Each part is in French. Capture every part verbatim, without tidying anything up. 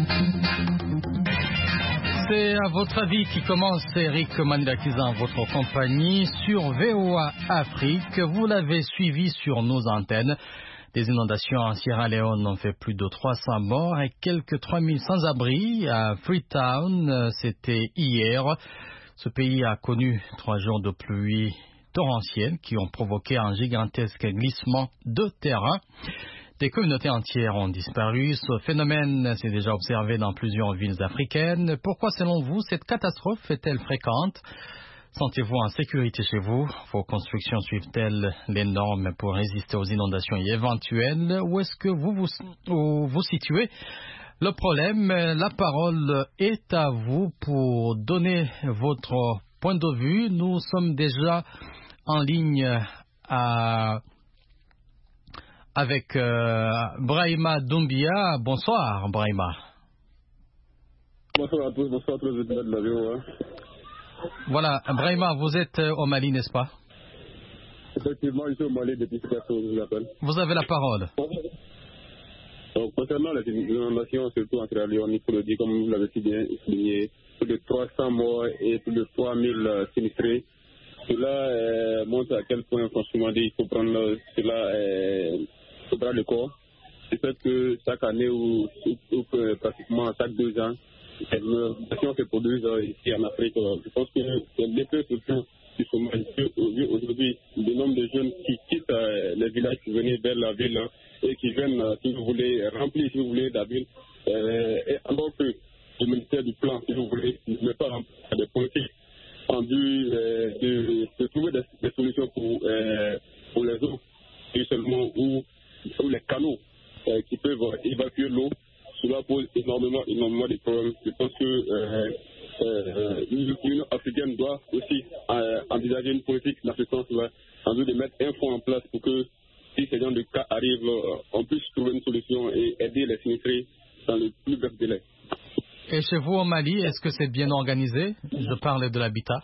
C'est à votre avis qui commence, Eric Manilakizan, votre compagnie sur V O A Afrique. Vous l'avez suivi sur nos antennes. Des inondations en Sierra Leone ont fait plus de trois cents morts et quelques trois mille sans-abri à Freetown. C'était hier. Ce pays a connu trois jours de pluie torrentielle qui ont provoqué un gigantesque glissement de terrain. Des communautés entières ont disparu. Ce phénomène s'est déjà observé dans plusieurs villes africaines. Pourquoi, selon vous, cette catastrophe est-elle fréquente? Sentez-vous en sécurité chez vous? Vos constructions suivent-elles les normes pour résister aux inondations éventuelles? Où est-ce que vous vous, vous vous situez? Le problème, la parole est à vous pour donner votre point de vue. Nous sommes déjà en ligne à... avec euh, Brahima Doumbia. Bonsoir, Brahima. Bonsoir à tous, bonsoir à tous les auditeurs de la V O A. Voilà, Brahima, vous êtes au Mali, n'est-ce pas? Effectivement, je suis au Mali depuis ce que je vous appelle. Vous avez la parole. Donc, concernant les inondations, surtout en Sierra Leone, il faut le dire, comme vous l'avez si bien souligné, plus de trois cents morts et plus de trois mille sinistrés. Cela euh, montre à quel point, franchement, il faut prendre cela, euh, il faut prendre le corps. C'est fait que chaque année ou, ou, ou pratiquement chaque deux ans, les inondations se produisent ici en Afrique. Je pense que c'est l'effet surtout du chômage. Aujourd'hui, le nombre de jeunes qui quittent euh, les villages pour venir vers la ville et qui viennent, euh, si vous voulez, remplir, si vous voulez, la ville. Euh, et alors que le ministère du Plan, si vous voulez, ne met pas en place des politiques en vue euh, de, de trouver des, des solutions pour, euh, pour les eaux, et seulement ou, ou les canaux euh, qui peuvent évacuer l'eau. Cela pose énormément, énormément de problèmes. Je pense que euh, euh, l'Union africaine doit aussi euh, envisager une politique dans ce sens-là, en vue de mettre un fonds en place pour que, si ce genre de cas arrive, euh, on puisse trouver une solution et aider les sinistrés dans le plus bref délai. Et chez vous au Mali, est-ce que c'est bien organisé? Je parle de l'habitat.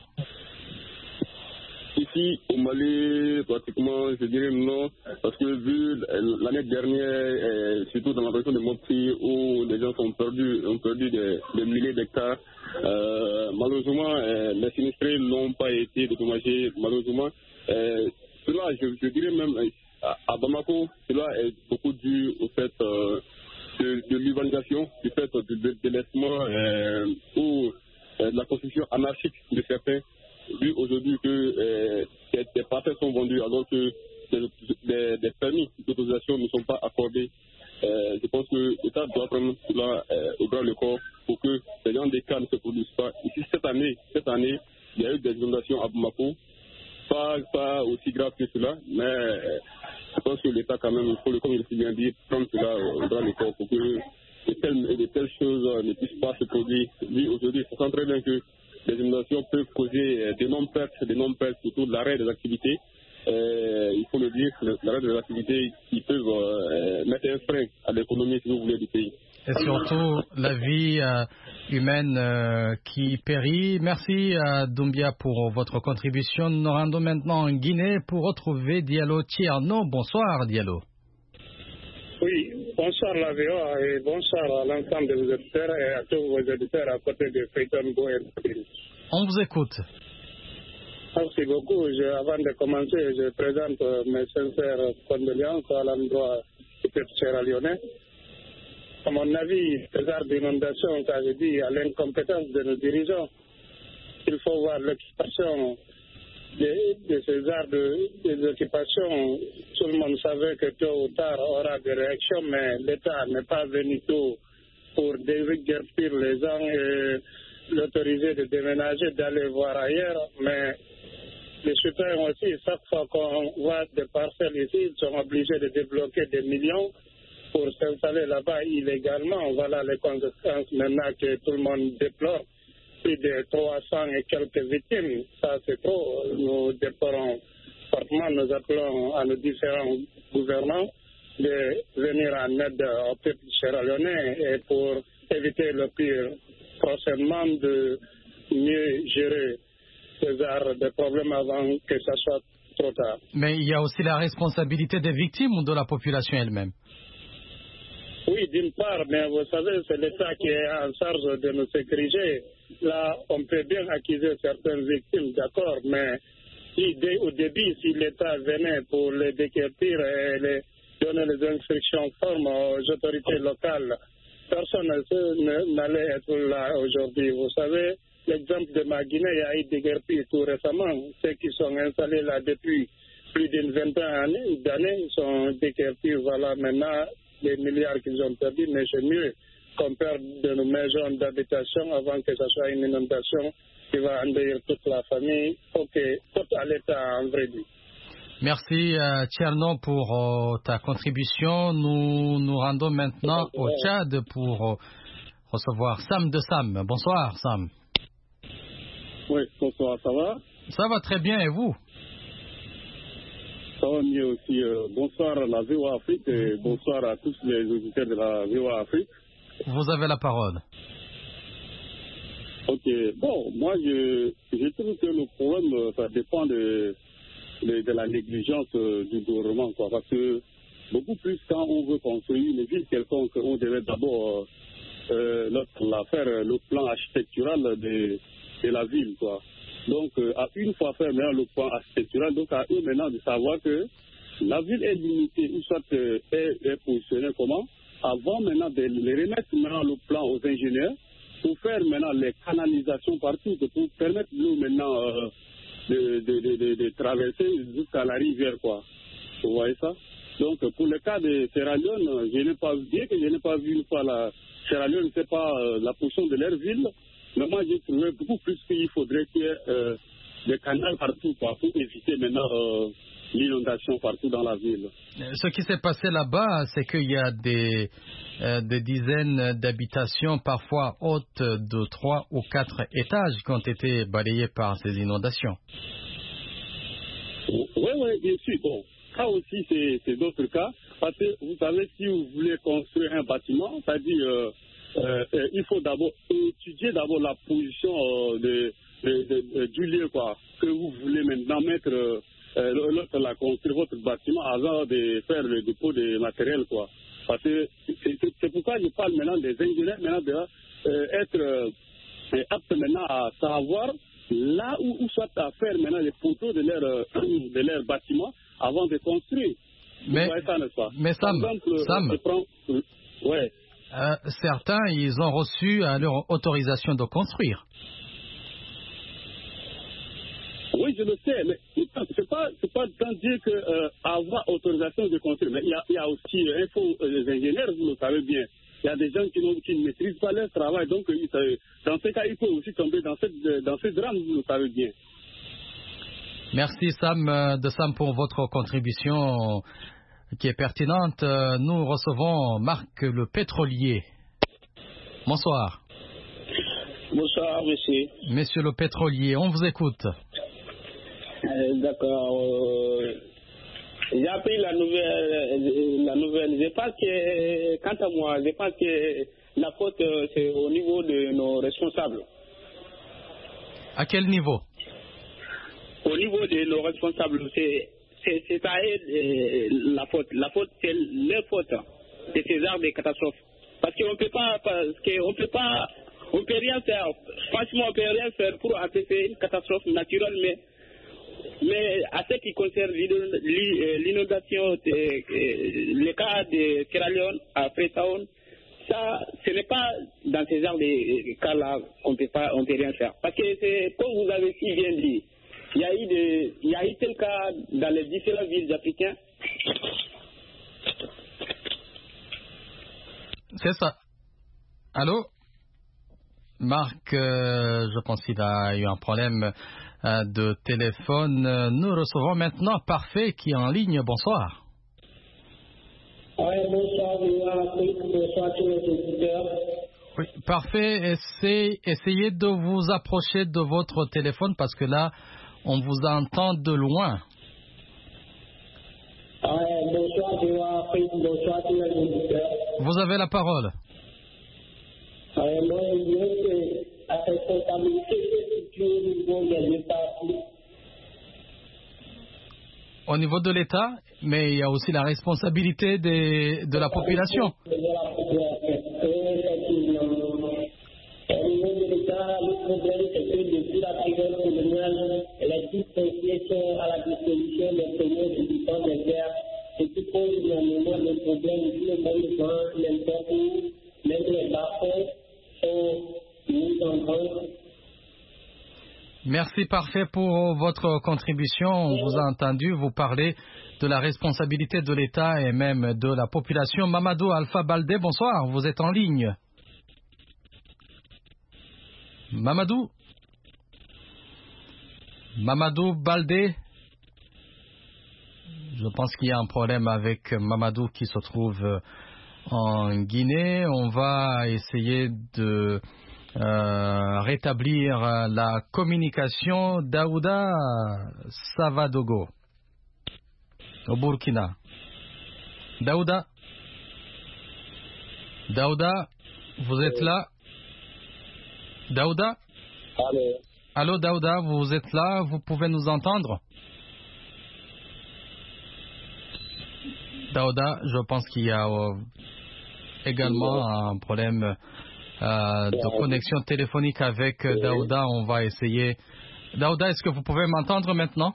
Ici, au Mali, pratiquement, je dirais non, parce que vu l'année dernière, euh, surtout dans la région de Mopti, où les gens ont perdu, ont perdu des, des milliers d'hectares, euh, malheureusement, euh, les sinistrés n'ont pas été dédommagés. Malheureusement, euh, cela, je, je dirais même, à, à Bamako, cela est beaucoup dû au fait euh, de, de l'urbanisation, du fait du délaissement euh, ou euh, de la construction anarchique de certains. Vu aujourd'hui que euh, des, des parcelles sont vendues alors que des, des, des permis d'autorisation ne sont pas accordés, euh, je pense que l'État doit prendre cela euh, au bras le corps pour que ces gens des cas ne se produisent pas. Ici, cette année, cette année, il y a eu des inondations à Bamako, pas, pas aussi grave que cela, mais euh, je pense que l'État, quand même, il faut, comme il s'est bien dit, prendre cela au bras le corps pour que de telles, de telles choses ne puissent pas se produire. Lui, aujourd'hui, il sent très bien que les inondations peuvent causer d'énormes pertes, d'énormes pertes, surtout l'arrêt des activités. Euh, il faut le dire, l'arrêt des activités qui peuvent euh, mettre un frein à l'économie, si vous voulez, du pays. Et surtout la vie euh, humaine euh, qui périt. Merci à Doumbia pour votre contribution. Nous rendons maintenant en Guinée pour retrouver Diallo Tierno. Bonsoir Diallo. Oui, bonsoir la V O A et bonsoir à l'ensemble de vos auditeurs et à tous vos auditeurs à côté de Freetown Go et On vous écoute. Merci beaucoup. Je, avant de commencer, je présente mes sincères condoléances à l'endroit du peuple sierra-léonais. À mon avis, ces arts d'inondation, ça veut dire à l'incompétence de nos dirigeants. Il faut voir l'occupation de, de ces arts de, des occupations. Tout le monde savait que tôt ou tard on aura des réactions, mais l'État n'est pas venu tôt pour déguerpir les gens et l'autoriser de déménager, d'aller voir ailleurs. Mais les citoyens aussi, chaque fois qu'on voit des parcelles ici, ils sont obligés de débloquer des millions pour s'installer là-bas illégalement. Voilà les conséquences maintenant que tout le monde déplore. Plus de trois cents et quelques victimes, ça c'est trop. Nous déplorons fortement, nous appelons à nos différents gouvernants de venir en aide au peuple sierra-léonais et pour éviter le pire prochainement de mieux gérer ces arts de problèmes avant que ça soit trop tard. Mais il y a aussi la responsabilité des victimes ou de la population elle-même? Oui, d'une part, mais vous savez, c'est l'État qui est en charge de nous sécuriser. Là, on peut bien accuser certaines victimes, d'accord, mais si dès, au début, si l'État venait pour les déquertir et les, donner les instructions fermes aux autorités locales, personne n'allait être là aujourd'hui. Vous savez, l'exemple de ma Guinée, il y a eu déguerpis tout récemment. Ceux qui sont installés là depuis plus d'une vingtaine d'années, ils sont déguerpis. Voilà, maintenant, les milliards qu'ils ont perdus, mais c'est mieux qu'on perde de nos maisons d'habitation avant que ce soit une inondation qui va endeuiller toute la famille. Ok, tout à l'État, en vrai dit. Merci euh, Tcherno pour euh, ta contribution. Nous nous rendons maintenant au Tchad pour euh, recevoir Sam de Sam. Bonsoir Sam. Oui, bonsoir, ça va? Ça va très bien et vous? Ça va mieux aussi. Euh, bonsoir à la V O A Afrique et bonsoir à tous les auditeurs de la V O A Afrique. Vous avez la parole. Ok, bon, moi je, je trouve que le problème, ça dépend de, de, de la négligence euh, du gouvernement, quoi, parce que beaucoup plus quand on veut construire une ville quelconque, on devait d'abord euh, euh, faire le plan architectural de, de la ville, quoi. Donc, euh, à une fois faire maintenant le plan architectural, donc à eux maintenant de savoir que la ville est limitée, ou soit euh, est, est positionnée comment, avant maintenant de les remettre maintenant le plan aux ingénieurs, pour faire maintenant les canalisations partout, pour permettre l'eau maintenant euh, de, de, de, de, de traverser jusqu'à la rivière, quoi. Vous voyez ça? Donc, pour le cas de Sierra Leone, je n'ai pas bien que je n'ai pas vu une fois la Sierra Leone, c'est pas euh, la position de leur ville, mais moi j'ai trouvé beaucoup plus qu'il faudrait qu'il y ait euh, des canaux partout, quoi, pour éviter maintenant euh, l'inondation partout dans la ville. Ce qui s'est passé là-bas, c'est qu'il y a des, euh, des dizaines d'habitations, parfois hautes de trois ou quatre étages, qui ont été balayées par ces inondations. Oui, oui, bien sûr. Bon, ça aussi, c'est, c'est d'autres cas. Parce que, vous savez, si vous voulez construire un bâtiment, c'est-à-dire, euh, euh, euh, il faut d'abord étudier d'abord la position euh, de, de, de, de, du lieu, quoi, que vous voulez maintenant mettre, euh, l'autre, la construire votre bâtiment avant de faire le dépôt de matériel, quoi. Parce que c'est, c'est, c'est pourquoi je parle maintenant des ingénieurs, maintenant de euh, être euh, aptes maintenant à savoir là où, où soit à faire maintenant les poteaux de leur, euh, de leur bâtiment avant de construire. Mais, ça, n'est-ce pas? mais Sam, Par exemple, Sam je prends, euh, ouais. euh, certains, ils ont reçu euh, leur autorisation de construire. Oui, je le sais, mais c'est pas, c'est pas tant dire que euh, avoir autorisation de construire, mais il y a, il y a aussi, il faut, euh, les ingénieurs, vous le savez bien, il y a des gens qui, qui ne maîtrisent pas leur travail, donc euh, dans ce cas, il faut aussi tomber dans, cette, dans ce drame, vous le savez bien. Merci Sam euh, de Sam pour votre contribution qui est pertinente. Euh, nous recevons Marc le pétrolier. Bonsoir. Bonsoir, monsieur. Monsieur le pétrolier, on vous écoute. Euh, d'accord. Euh, j'ai appris la nouvelle. La nouvelle. Je pense que, quant à moi, je pense que la faute, c'est au niveau de nos responsables. À quel niveau? Au niveau de nos responsables, c'est, c'est, c'est à eux la faute. La faute, c'est leur faute de ces arts de catastrophes. Parce qu'on peut pas, parce qu'on peut pas, on peut rien faire. Franchement, on peut rien faire pour empêcher une catastrophe naturelle, mais Mais à ce qui concerne l'inondation, le cas de Sierra Leone à Freetown, ça, ce n'est pas dans ces genres de cas-là qu'on peut pas, on peut rien faire. Parce que c'est, comme vous avez si bien dit, il y a eu des, il y a eu tel cas dans les différentes villes africaines. C'est ça. Allô? Marc, euh, je pense qu'il a eu un problème euh, de téléphone. Nous recevons maintenant Parfait qui est en ligne. Bonsoir. Oui, bonsoir, bonsoir à tous les auditeurs. Oui, Parfait. Essayez, essayez de vous approcher de votre téléphone parce que là, on vous entend de loin. Oui, bonsoir, bonsoir à tous les auditeurs. Vous avez la parole. Euh, moi, je dirais que la responsabilité est située au niveau des États. au niveau de l'État, mais il y a aussi la responsabilité des, de la population. Au niveau de l'État, le problème c'est que depuis la période coloniale, les titres fonciers sont à la disposition des premiers habitants des terres, ce qui pose énormément de problèmes ici au Mali-Ban, n'importe où, même les bas-fonds sont mis en vente. Merci parfait pour votre contribution. On vous a entendu vous parler de la responsabilité de l'État et même de la population. Mamadou Alpha Baldé, bonsoir, vous êtes en ligne. Mamadou Mamadou Baldé. Je pense qu'il y a un problème avec Mamadou qui se trouve en Guinée. On va essayer de euh, rétablir la communication. Daouda Savadogo au Burkina. Daouda Daouda, vous êtes là? Daouda? Allô. Allô Daouda, vous êtes là? Vous pouvez nous entendre? Daouda, je pense qu'il y a euh, également un problème euh, de connexion téléphonique avec euh, Daouda. On va essayer. Daouda, est-ce que vous pouvez m'entendre maintenant?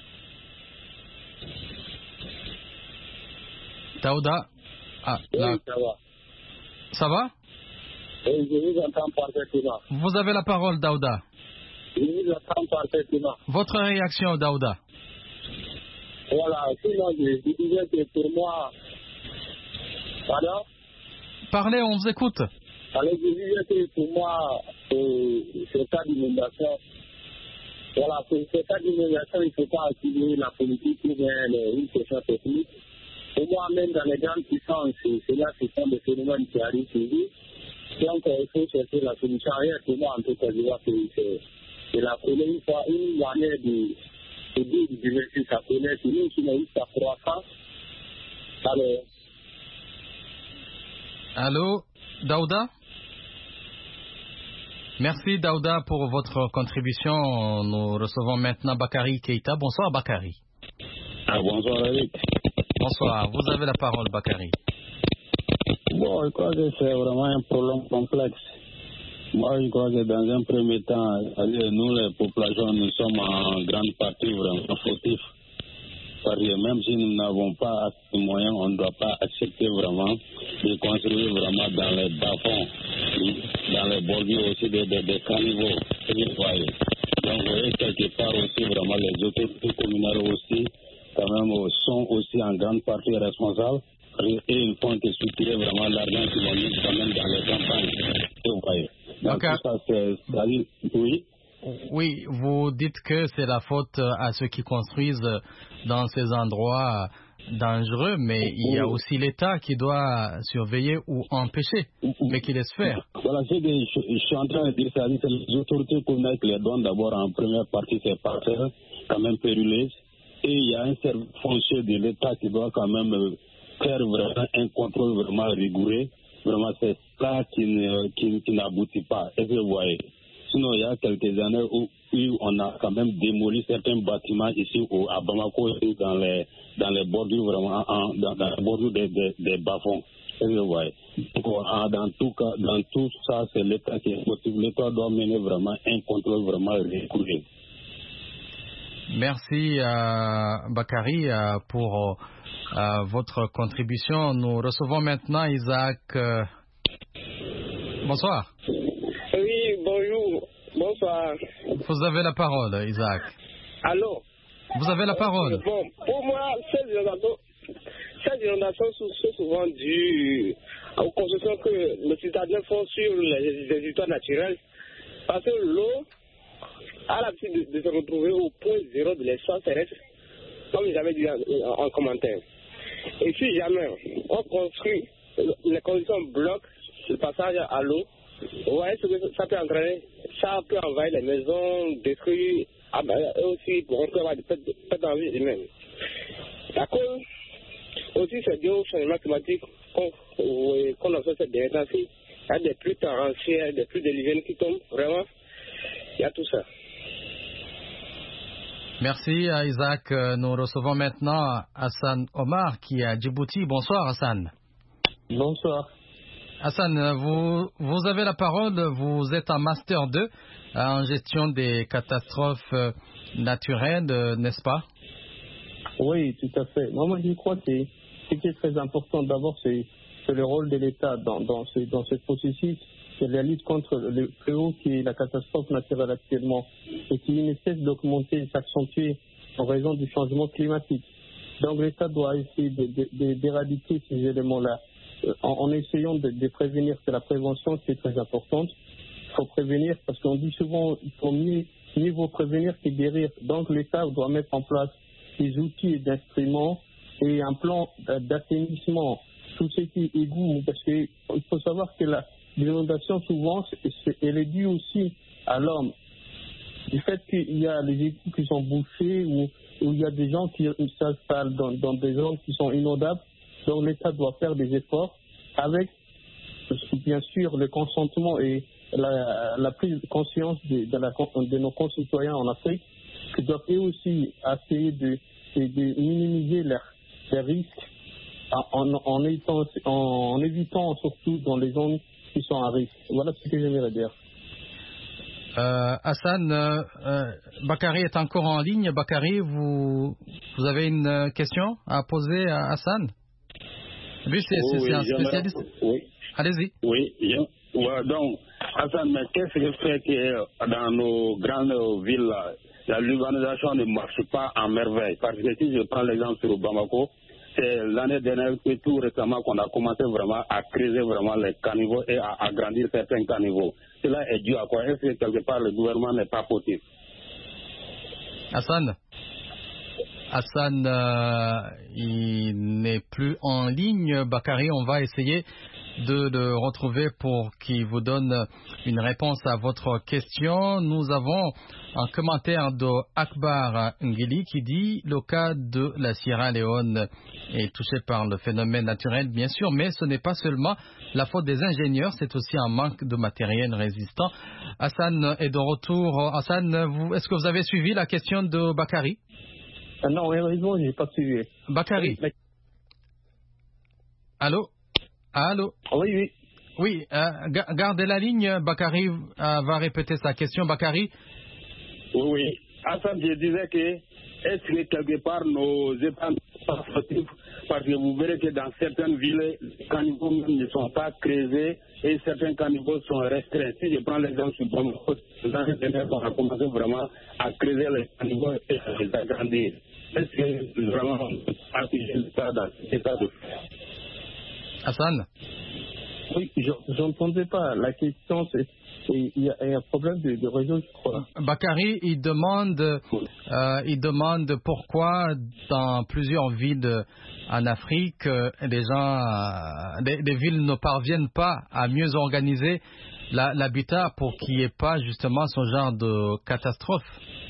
Daouda? Ah, là. Oui, ça va. Ça va? Oui, je vous entends parfaitement. Vous avez la parole, Daouda. Je vous entends parfaitement. Votre réaction, Daouda? Voilà, sinon je, je disais que pour moi... Pardon? Parlez, on vous écoute. Alors je disais que pour moi, euh, ce cas d'inondation, voilà, pour ce cas d'inondation, il ne faut pas attirer la politique ou bien une question technique. Pour moi, même dans les grandes puissances, c'est là que ce sont des phénomènes qui arrivent toujours. Donc, il faut chercher la solution. Rien pour moi, en tout cas, je vois que c'est la première une fois, une manière de... C'est dit, je dirais que ça connaît, c'est nous qui n'avons eu ça croissance. Alors. Allô, Daouda? Merci Daouda pour votre contribution. Nous recevons maintenant Bakary Keïta. Bonsoir Bakary. Ah, bonsoir Eric. Bonsoir, vous avez la parole Bakary. Bon, je crois que c'est vraiment un problème complexe. Moi, je crois que dans un premier temps, nous, les populations, nous sommes en grande partie vraiment fautifs. Parce que même si nous n'avons pas assez de moyens, on ne doit pas accepter vraiment de construire vraiment dans les bas-fonds, dans les bordures aussi des, des, des caniveaux. Donc, vous voyez, quelque part aussi, vraiment, les autorités communales aussi, quand même, sont aussi en grande partie responsables. Et ils font que structurer vraiment l'argent qu'ils vont mettre quand même dans les campagnes. Vous voyez. Donc, okay. Tout ça, c'est... Oui. Oui, vous dites que c'est la faute à ceux qui construisent dans ces endroits dangereux, mais il y a aussi l'État qui doit surveiller ou empêcher, mais qui laisse faire. Voilà, c'est que je, je suis en train de dire ça, c'est les autorités communales qui les donnent d'abord en première partie ces parcelles, quand même périlleuses, et il y a un service foncier de l'État qui doit quand même faire vraiment un contrôle vraiment rigoureux. Vraiment, c'est ça qui, ne, qui, qui n'aboutit pas. Est-ce que vous voyez? Sinon, il y a quelques années où, où on a quand même démoli certains bâtiments ici au, à Bamako, dans les, dans les bordures, vraiment, en, dans, dans les bordures des, des, des bas-fonds. Est-ce que vous voyez? Donc, dans tout cas, dans tout ça, c'est l'État qui est motivé. L'État doit mener vraiment un contrôle vraiment rigoureux. Merci, euh, Bakary, euh, pour euh, votre contribution. Nous recevons maintenant Isaac. Euh... Bonsoir. Oui, bonjour. Bonsoir. Vous avez la parole, Isaac. Allô? Vous avez la parole. Bon, pour moi, ces inondations, ces inondations sont souvent dues aux constructions que les citadins font sur les, les histoires naturelles. Parce que l'eau a l'habitude de, de se retrouver au point zéro de l'espace terrestre, comme j'avais dit en, en commentaire. Et si jamais on construit, les conditions bloquent le passage à l'eau, vous voyez ce que ça peut entraîner? Ça peut envahir les maisons, détruire, et aussi on peut avoir des pertes en vie humaine. À cause aussi c'est dû au changement climatique qu'on qu'on observe ces derniers temps. Il y a des pluies torrentielles, des pluies diluviennes qui tombent, vraiment, il y a tout ça. Merci à Isaac. Nous recevons maintenant Hassan Omar qui est à Djibouti. Bonsoir Hassan. Bonsoir. Hassan, vous, vous avez la parole. Vous êtes en Master deux en gestion des catastrophes naturelles, n'est-ce pas? Oui, tout à fait. Moi, moi je crois que ce qui est très important d'abord, c'est, c'est le rôle de l'État dans, dans, ce, dans ce processus. C'est la lutte contre le fléau qui est la catastrophe naturelle actuellement et qui ne cesse d'augmenter et s'accentuer en raison du changement climatique. Donc l'État doit essayer de, de, de, d'éradiquer ces éléments-là en, en essayant de, de prévenir. C'est la prévention qui est très importante. Il faut prévenir parce qu'on dit souvent qu'il faut mieux, mieux vaut prévenir que guérir. Donc l'État doit mettre en place des outils et d'instruments et un plan d'assainissement. Tout ce qui est égout, parce qu'il faut savoir que la l'inondation, souvent, c'est, c'est, elle est due aussi à l'homme. Du fait qu'il y a les égouts qui sont bouchés ou, ou il y a des gens qui s'installent dans, dans des zones qui sont inondables. Donc l'État doit faire des efforts avec, bien sûr, le consentement et la, la prise de conscience de, de, la, de nos concitoyens en Afrique qui doivent eux aussi essayer de, de, de minimiser leurs, leurs risques en, en, en, étant, en, en évitant surtout dans les zones qui sont à risque. Voilà ce que j'aimerais dire. Euh, Hassan, euh, euh, Bakary est encore en ligne. Bakary, vous, vous avez une question à poser à Hassan? Lui, c'est, oui, c'est, c'est oui, un spécialiste. Oui. Allez-y. Oui, je, ouais, donc, Hassan, mais qu'est-ce qui fait que dans nos grandes villes, la l'urbanisation ne marche pas en merveille? Parce que si je prends l'exemple sur Bamako, c'est l'année dernière que tout récemment qu'on a commencé vraiment à creuser vraiment les caniveaux et à agrandir certains caniveaux. Cela est dû à quoi? Est-ce que quelque part le gouvernement n'est pas fautif? Hassan Hassan, euh, il n'est plus en ligne. Bakary, on va essayer de le retrouver pour qu'il vous donne une réponse à votre question. Nous avons un commentaire de Akbar Ngili qui dit le cas de la Sierra Leone est touché par le phénomène naturel, bien sûr, mais ce n'est pas seulement la faute des ingénieurs, c'est aussi un manque de matériel résistant. Hassan est de retour. Hassan, vous, est-ce que vous avez suivi la question de Bakary? Ah non, heureusement, je n'ai pas suivi. Bakary. Oui, Allô? Allô? Oui, oui. Oui, euh, gardez la ligne. Bakary euh, va répéter sa question. Bakary? Oui, oui. Hassan, je disais que est-ce que quelque part nos États ne sont pas fautifs? Parce que vous verrez que dans certaines villes, les caniveaux ne sont pas creusés et certains caniveaux sont restreints. Si je prends l'exemple sur Bamako, l'année dernière, on a commencé vraiment à creuser les caniveaux et à les agrandir. Est-ce que vraiment on peut appuyer l'État dans cet état de fait? Hassan? Oui, j'entendais pas. La question, c'est il y, y a un problème de, de réseau, je crois. Bakary, il demande, euh, il demande pourquoi dans plusieurs villes en Afrique, les gens, euh, les, les villes ne parviennent pas à mieux organiser la, l'habitat pour qu'il n'y ait pas justement ce genre de catastrophe.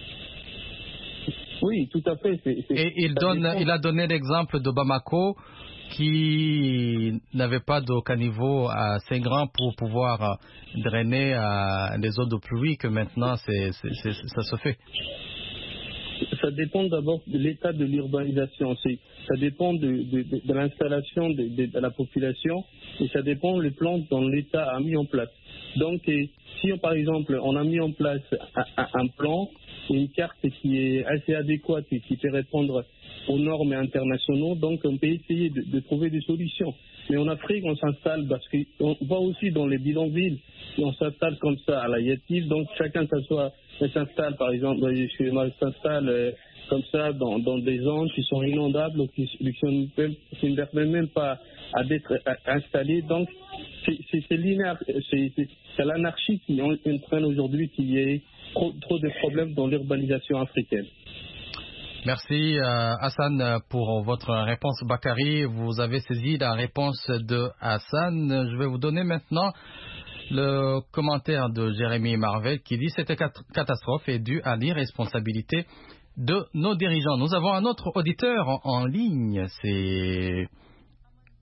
Oui, tout à fait. C'est, c'est, Et il donne, il a donné l'exemple de Bamako, qui n'avait pas de caniveau assez grand pour pouvoir drainer euh, les eaux de pluie, que maintenant c'est, c'est, c'est, ça se fait. Ça dépend d'abord de l'état de l'urbanisation. C'est, ça dépend de, de, de, de l'installation de, de, de la population et ça dépend du plan dont l'État a mis en place. Donc, si par exemple on a mis en place un, un plan, une carte qui est assez adéquate et qui peut répondre aux normes internationaux, donc on peut essayer de, de trouver des solutions. Mais en Afrique, on s'installe parce qu'on va aussi dans les bidonvilles, et on s'installe comme ça à la Yatif, donc chacun s'assoit, s'installe par exemple, chez moi, s'installe euh, comme ça dans, dans des zones qui sont inondables ou qui, qui, sont, qui ne permettent même pas à d'être installées. Donc c'est, c'est, c'est, c'est, c'est, c'est l'anarchie qui entraîne aujourd'hui qu'il y ait trop, trop de problèmes dans l'urbanisation africaine. Merci euh, Hassan pour votre réponse. Bakary, vous avez saisi la réponse de Hassan. Je vais vous donner maintenant le commentaire de Jérémy Marvel qui dit « Cette catastrophe est due à l'irresponsabilité de nos dirigeants ». Nous avons un autre auditeur en, en ligne, c'est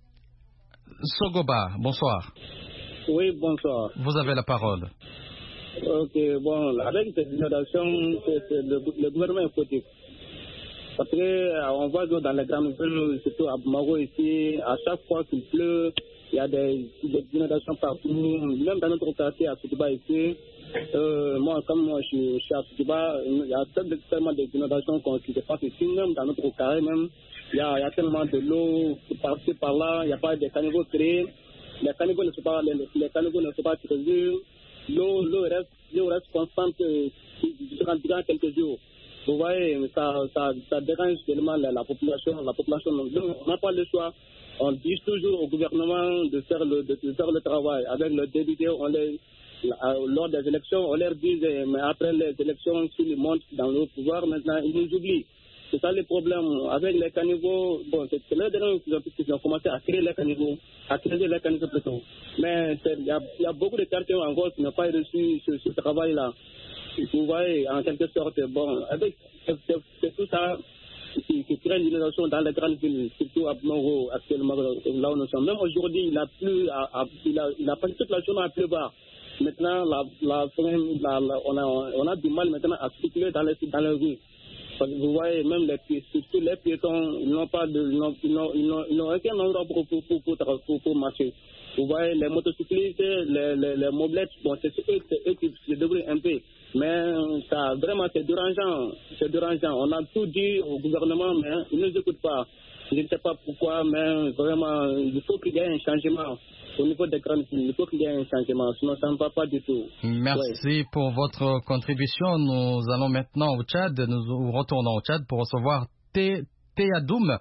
Sogoba. Bonsoir. Oui, bonsoir. Vous avez la parole. Ok, bon, avec cette inondation, c'est le, le gouvernement est fautif. Parce qu'on euh, voit que dans les grandes villes, surtout à Bamako ici, à chaque fois qu'il pleut, il y a des, des inondations partout. Même dans notre quartier à Soutiba ici, euh, moi, comme moi je suis, je suis à Soutiba, il y a tellement d'inondations qui se passent ici, même dans notre quartier même. Il y a, il y a tellement de l'eau par-ci par-là, il n'y a pas de caniveaux créés. Les caniveaux ne sont pas, les, les caniveaux ne sont pas creusés. L'eau, l'eau reste, l'eau reste constante durant, durant quelques jours. Vous voyez, ça, ça, ça dérange tellement la, la population. La population, donc, on n'a pas le choix. On dit toujours au gouvernement de faire le, de, de faire le travail. Avec le député, on les, lors des élections, on leur dit, mais après les élections, s'ils montent dans le pouvoir, maintenant, ils nous oublient. C'est ça le problème. Avec les caniveaux, bon, c'est les derniers qui ont commencé à créer les caniveaux, à créer les caniveaux plutôt. Mais il y, y a beaucoup de quartiers encore qui n'ont pas reçu ce, ce travail-là. Vous voyez, en quelque sorte, bon, avec c'est tout ça qui, qui crée l'inondation dans les grandes villes, surtout à Bamako, actuellement, là où nous sommes. Même aujourd'hui, il a plu, à, à, il, a, il a passé toute la journée à pleuvoir. Maintenant, la, la, la, la, on, a, on a du mal maintenant à circuler dans les, dans les rues. Parce que vous voyez, même les, surtout les piétons, ils n'ont pas de, ils n'ont, ils n'ont, ils n'ont, ils n'ont aucun endroit pour, pour, pour, pour, pour, pour marcher. Vous voyez, les motocyclistes, les, les, les moblettes, bon, c'est eux, c'est eux qui se débrouillent un peu. Mais ça, vraiment, c'est dérangeant. C'est dérangeant. On a tout dit au gouvernement, mais ils ne nous écoutent pas. Je ne sais pas pourquoi, mais vraiment, il faut qu'il y ait un changement. Au niveau des grandes villes, il faut qu'il y ait un changement, sinon ça ne va pas du tout. Merci ouais. pour votre contribution. Nous allons maintenant au Tchad. Nous retournons au Tchad pour recevoir Théadoum.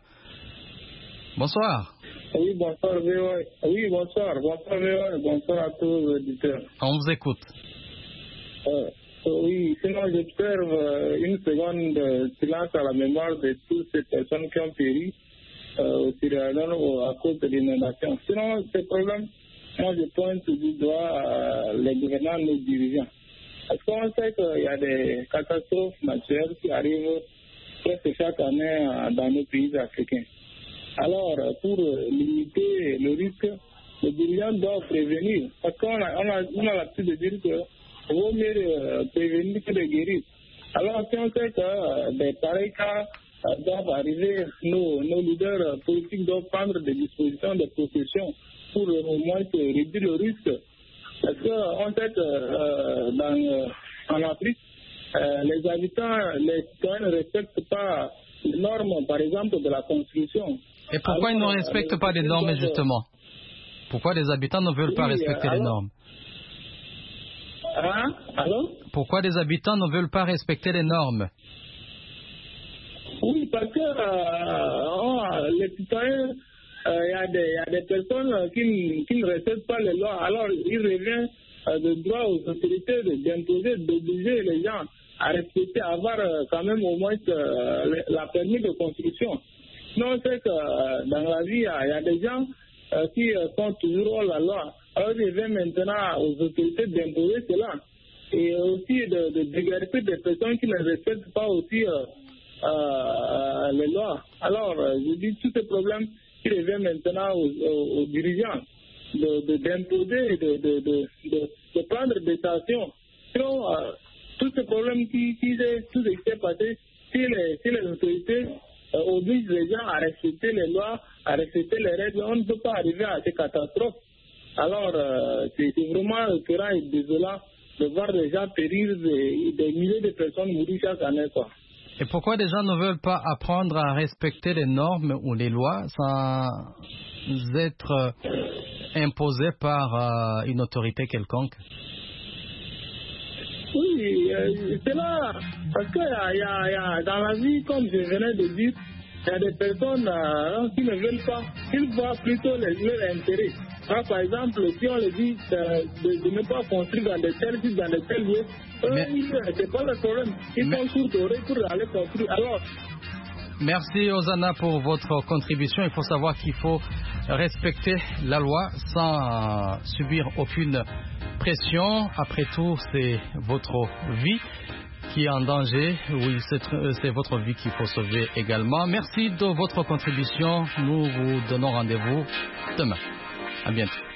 Bonsoir. Oui, bonsoir, V O A. Oui, bonsoir. Bonsoir, V O A. Bonsoir à tous les auditeurs. On vous écoute. Euh, oui, sinon j'observe euh, une seconde de silence à la mémoire de toutes ces personnes qui ont péri euh, au Sierra Leone à cause de l'inondation. Sinon, ce problème, moi je pointe du doigt à les gouvernants, nos dirigeants. Parce qu'on sait qu'il y a des catastrophes naturelles qui arrivent presque chaque année dans nos pays africains. Alors, pour limiter le risque, les dirigeants doivent prévenir. Parce qu'on a, on a, on a l'habitude de dire que vaut mieux prévenir que de guérir. Alors, si on sait que des pareils cas doivent arriver, nos, nos leaders politiques doivent prendre des dispositions de protection pour au moins réduire le risque. Parce qu'on sait que euh, dans, en Afrique, euh, les habitants, les citoyens ne respectent pas les normes, par exemple, de la construction. Et pourquoi alors, ils ne respectent pas les normes, justement? Pourquoi les habitants ne veulent pas oui, respecter alors, les normes? Hein? Alors? Pourquoi les habitants ne veulent pas respecter les normes? Oui, parce que euh, oh, les citoyens, il euh, y, y a des personnes qui, qui ne respectent pas les lois. Alors, il revient euh, de droit aux autorités d'imposer, d'obliger les gens à respecter, à avoir euh, quand même au moins euh, la permis de construction. Sinon, c'est que euh, dans la vie, il y, y a des gens euh, qui euh, sont toujours hors la loi. Alors, il revient maintenant aux autorités d'imposer cela. Et aussi de, de dégager des personnes qui ne respectent pas aussi euh, euh, les lois. Alors, euh, je dis tous ces problèmes qui reviennent maintenant aux, aux, aux dirigeants de, d'imposer, de, de, de, de, de prendre des sanctions. Sinon, euh, tous ces problèmes qui, qui, tout ce qui s'est passé, si les, si les autorités euh, obligent les gens à respecter les lois, à respecter les règles, on ne peut pas arriver à ces catastrophes. Alors, euh, c'est, c'est vraiment écœurant et désolant de voir les gens périr, des, des milliers de personnes mourir chaque année, quoi. Et pourquoi les gens ne veulent pas apprendre à respecter les normes ou les lois sans être imposés par euh, une autorité quelconque? Oui, euh, c'est là, parce que y a, y a, dans la vie, comme je venais de dire, il y a des personnes euh, qui ne veulent pas, ils voient plutôt les, leurs intérêts. Alors, par exemple, si on leur dit euh, de, de ne pas construire dans des tels sites, dans des tels lieux, Mais... c'est pas le problème. Ils Mais... sont sur pour aller construire. Alors, merci Ozana pour votre contribution. Il faut savoir qu'il faut respecter la loi sans subir aucune pression. Après tout, c'est votre vie qui est en danger. Oui, c'est, c'est votre vie qu'il faut sauver également. Merci de votre contribution. Nous vous donnons rendez-vous demain. À bientôt.